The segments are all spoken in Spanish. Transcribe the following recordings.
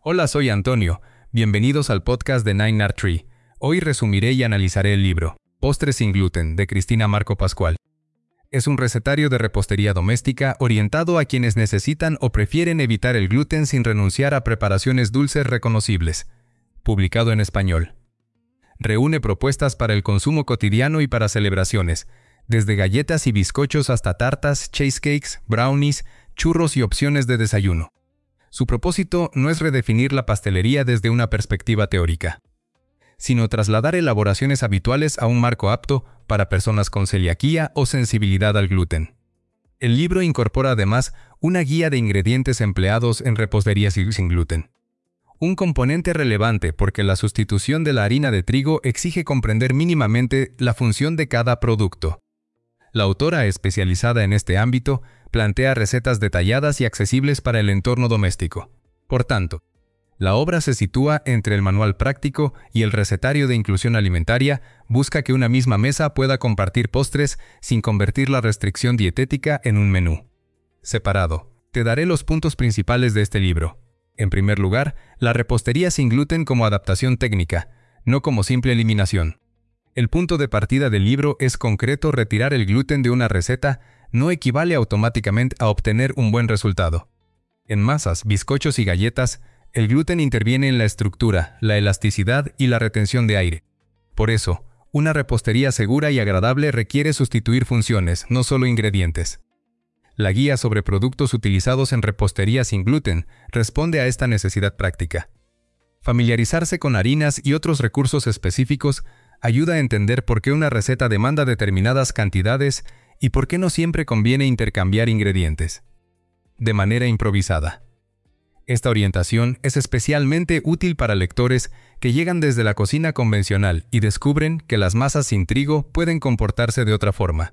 Hola, soy Antonio. Bienvenidos al podcast de Nine Art Tree. Hoy resumiré y analizaré el libro Postres sin gluten de Cristina Marco Pascual. Es un recetario de repostería doméstica orientado a quienes necesitan o prefieren evitar el gluten sin renunciar a preparaciones dulces reconocibles. Publicado en español. Reúne propuestas para el consumo cotidiano y para celebraciones, desde galletas y bizcochos hasta tartas, cheesecakes, brownies, churros y opciones de desayuno. Su propósito no es redefinir la pastelería desde una perspectiva teórica, sino trasladar elaboraciones habituales a un marco apto para personas con celiaquía o sensibilidad al gluten. El libro incorpora además una guía de ingredientes empleados en repostería sin gluten. Un componente relevante porque la sustitución de la harina de trigo exige comprender mínimamente la función de cada producto. La autora especializada en este ámbito plantea recetas detalladas y accesibles para el entorno doméstico. Por tanto, la obra se sitúa entre el manual práctico y el recetario de inclusión alimentaria, busca que una misma mesa pueda compartir postres sin convertir la restricción dietética en un menú separado. Te daré los puntos principales de este libro. En primer lugar, la repostería sin gluten como adaptación técnica, no como simple eliminación. El punto de partida del libro es concreto. Retirar el gluten de una receta no equivale automáticamente a obtener un buen resultado. En masas, bizcochos y galletas, el gluten interviene en la estructura, la elasticidad y la retención de aire. Por eso, una repostería segura y agradable requiere sustituir funciones, no solo ingredientes. La guía sobre productos utilizados en repostería sin gluten responde a esta necesidad práctica. Familiarizarse con harinas y otros recursos específicos ayuda a entender por qué una receta demanda determinadas cantidades y por qué no siempre conviene intercambiar ingredientes de manera improvisada. Esta orientación es especialmente útil para lectores que llegan desde la cocina convencional y descubren que las masas sin trigo pueden comportarse de otra forma.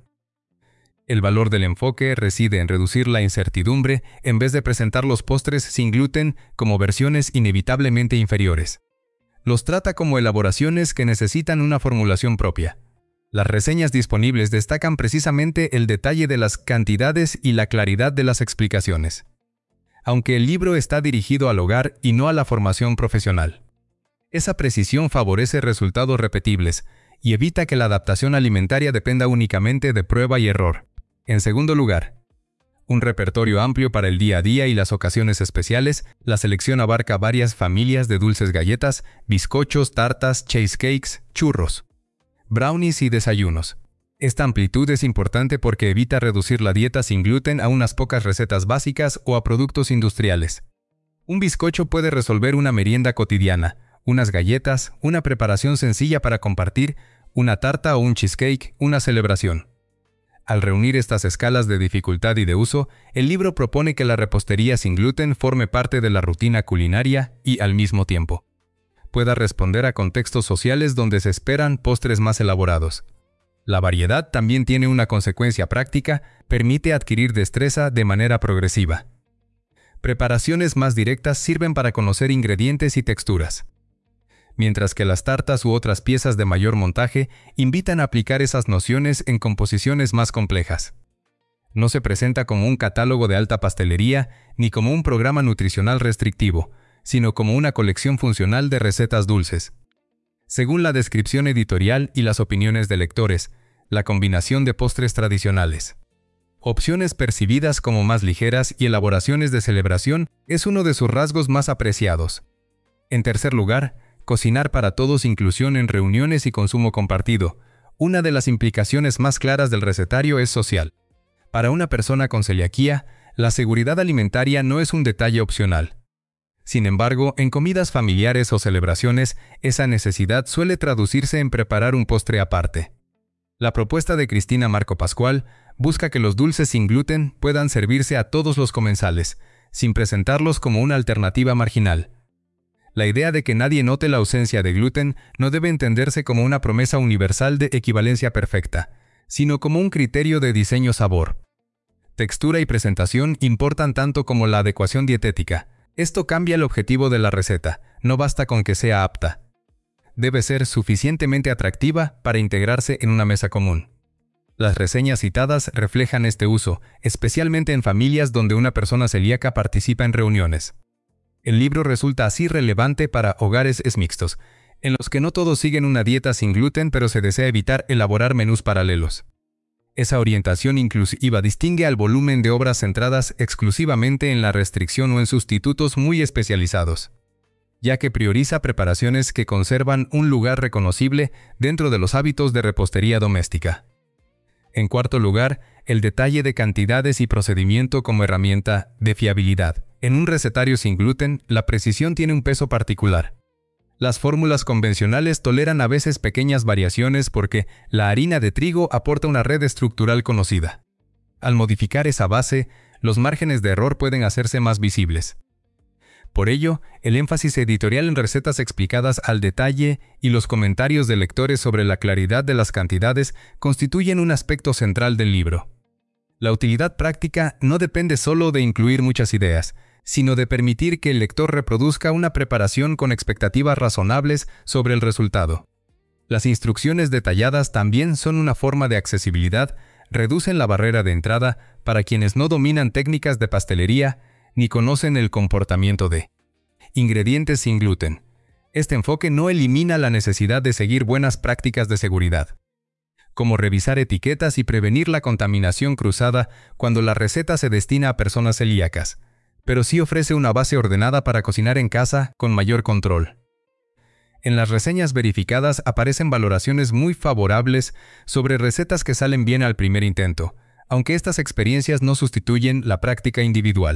El valor del enfoque reside en reducir la incertidumbre en vez de presentar los postres sin gluten como versiones inevitablemente inferiores. Los trata como elaboraciones que necesitan una formulación propia. Las reseñas disponibles destacan precisamente el detalle de las cantidades y la claridad de las explicaciones. Aunque el libro está dirigido al hogar y no a la formación profesional, esa precisión favorece resultados repetibles y evita que la adaptación alimentaria dependa únicamente de prueba y error. En segundo lugar, un repertorio amplio para el día a día y las ocasiones especiales. La selección abarca varias familias de dulces, galletas, bizcochos, tartas, cheesecakes, churros, brownies y desayunos. Esta amplitud es importante porque evita reducir la dieta sin gluten a unas pocas recetas básicas o a productos industriales. Un bizcocho puede resolver una merienda cotidiana, unas galletas, una preparación sencilla para compartir, una tarta o un cheesecake, una celebración. Al reunir estas escalas de dificultad y de uso, el libro propone que la repostería sin gluten forme parte de la rutina culinaria y, al mismo tiempo, pueda responder a contextos sociales donde se esperan postres más elaborados. La variedad también tiene una consecuencia práctica, permite adquirir destreza de manera progresiva. Preparaciones más directas sirven para conocer ingredientes y texturas, mientras que las tartas u otras piezas de mayor montaje invitan a aplicar esas nociones en composiciones más complejas. No se presenta como un catálogo de alta pastelería ni como un programa nutricional restrictivo, sino como una colección funcional de recetas dulces. Según la descripción editorial y las opiniones de lectores, la combinación de postres tradicionales, opciones percibidas como más ligeras y elaboraciones de celebración es uno de sus rasgos más apreciados. En tercer lugar, cocinar para todos, inclusión en reuniones y consumo compartido. Una de las implicaciones más claras del recetario es social. Para una persona con celiaquía, la seguridad alimentaria no es un detalle opcional. Sin embargo, en comidas familiares o celebraciones, esa necesidad suele traducirse en preparar un postre aparte. La propuesta de Cristina Marco Pascual busca que los dulces sin gluten puedan servirse a todos los comensales, sin presentarlos como una alternativa marginal. La idea de que nadie note la ausencia de gluten no debe entenderse como una promesa universal de equivalencia perfecta, sino como un criterio de diseño-sabor. Textura y presentación importan tanto como la adecuación dietética. Esto cambia el objetivo de la receta, no basta con que sea apta. Debe ser suficientemente atractiva para integrarse en una mesa común. Las reseñas citadas reflejan este uso, especialmente en familias donde una persona celíaca participa en reuniones. El libro resulta así relevante para hogares mixtos, en los que no todos siguen una dieta sin gluten, pero se desea evitar elaborar menús paralelos. Esa orientación inclusiva distingue al volumen de obras centradas exclusivamente en la restricción o en sustitutos muy especializados, ya que prioriza preparaciones que conservan un lugar reconocible dentro de los hábitos de repostería doméstica. En cuarto lugar, el detalle de cantidades y procedimiento como herramienta de fiabilidad. En un recetario sin gluten, la precisión tiene un peso particular. Las fórmulas convencionales toleran a veces pequeñas variaciones porque la harina de trigo aporta una red estructural conocida. Al modificar esa base, los márgenes de error pueden hacerse más visibles. Por ello, el énfasis editorial en recetas explicadas al detalle y los comentarios de lectores sobre la claridad de las cantidades constituyen un aspecto central del libro. La utilidad práctica no depende solo de incluir muchas ideas, sino de permitir que el lector reproduzca una preparación con expectativas razonables sobre el resultado. Las instrucciones detalladas también son una forma de accesibilidad, reducen la barrera de entrada para quienes no dominan técnicas de pastelería ni conocen el comportamiento de ingredientes sin gluten. Este enfoque no elimina la necesidad de seguir buenas prácticas de seguridad, como revisar etiquetas y prevenir la contaminación cruzada cuando la receta se destina a personas celíacas, pero sí ofrece una base ordenada para cocinar en casa con mayor control. En las reseñas verificadas aparecen valoraciones muy favorables sobre recetas que salen bien al primer intento, aunque estas experiencias no sustituyen la práctica individual.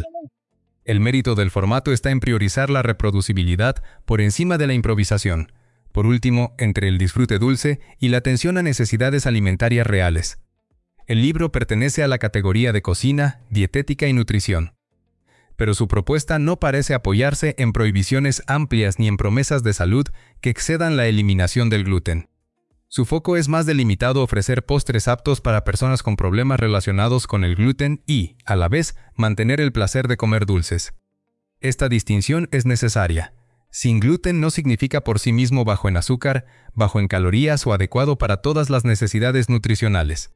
El mérito del formato está en priorizar la reproducibilidad por encima de la improvisación. Por último, entre el disfrute dulce y la atención a necesidades alimentarias reales. El libro pertenece a la categoría de cocina, dietética y nutrición. Pero su propuesta no parece apoyarse en prohibiciones amplias ni en promesas de salud que excedan la eliminación del gluten. Su foco es más delimitado a ofrecer postres aptos para personas con problemas relacionados con el gluten y, a la vez, mantener el placer de comer dulces. Esta distinción es necesaria. Sin gluten no significa por sí mismo bajo en azúcar, bajo en calorías o adecuado para todas las necesidades nutricionales.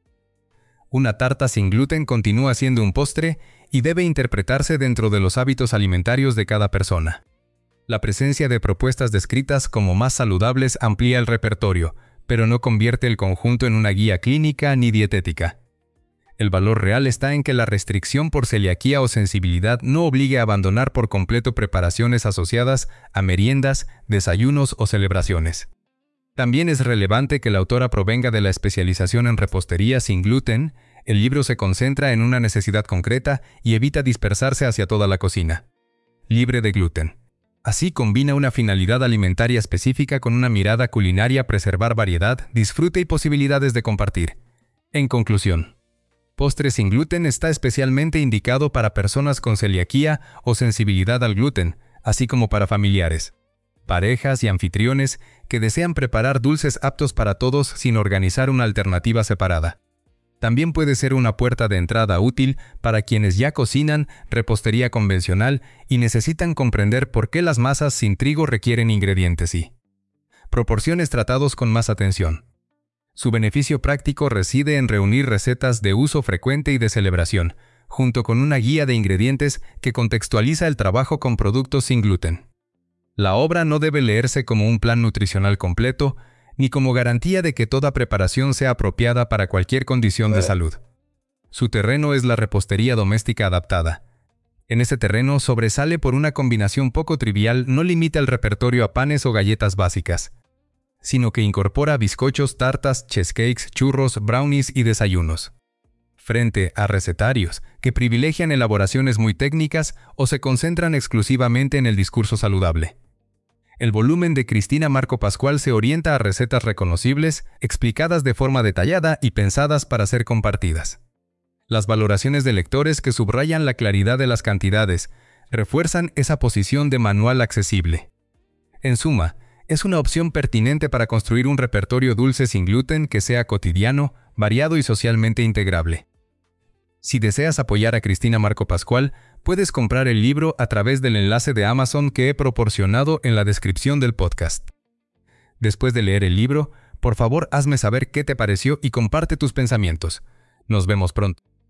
Una tarta sin gluten continúa siendo un postre y debe interpretarse dentro de los hábitos alimentarios de cada persona. La presencia de propuestas descritas como más saludables amplía el repertorio, pero no convierte el conjunto en una guía clínica ni dietética. El valor real está en que la restricción por celiaquía o sensibilidad no obligue a abandonar por completo preparaciones asociadas a meriendas, desayunos o celebraciones. También es relevante que la autora provenga de la especialización en repostería sin gluten. El libro se concentra en una necesidad concreta y evita dispersarse hacia toda la cocina. Libre de gluten. Así combina una finalidad alimentaria específica con una mirada culinaria, preservar variedad, disfrute y posibilidades de compartir. En conclusión, Postres sin gluten está especialmente indicado para personas con celiaquía o sensibilidad al gluten, así como para familiares, parejas y anfitriones que desean preparar dulces aptos para todos sin organizar una alternativa separada. También puede ser una puerta de entrada útil para quienes ya cocinan repostería convencional y necesitan comprender por qué las masas sin trigo requieren ingredientes y proporciones tratados con más atención. Su beneficio práctico reside en reunir recetas de uso frecuente y de celebración, junto con una guía de ingredientes que contextualiza el trabajo con productos sin gluten. La obra no debe leerse como un plan nutricional completo, ni como garantía de que toda preparación sea apropiada para cualquier condición de salud. Su terreno es la repostería doméstica adaptada. En ese terreno sobresale por una combinación poco trivial, no limita el repertorio a panes o galletas básicas, sino que incorpora bizcochos, tartas, cheesecakes, churros, brownies y desayunos. Frente a recetarios que privilegian elaboraciones muy técnicas o se concentran exclusivamente en el discurso saludable. El volumen de Cristina Marco Pascual se orienta a recetas reconocibles, explicadas de forma detallada y pensadas para ser compartidas. Las valoraciones de lectores que subrayan la claridad de las cantidades refuerzan esa posición de manual accesible. En suma, es una opción pertinente para construir un repertorio dulce sin gluten que sea cotidiano, variado y socialmente integrable. Si deseas apoyar a Cristina Marco Pascual, puedes comprar el libro a través del enlace de Amazon que he proporcionado en la descripción del podcast. Después de leer el libro, por favor hazme saber qué te pareció y comparte tus pensamientos. Nos vemos pronto.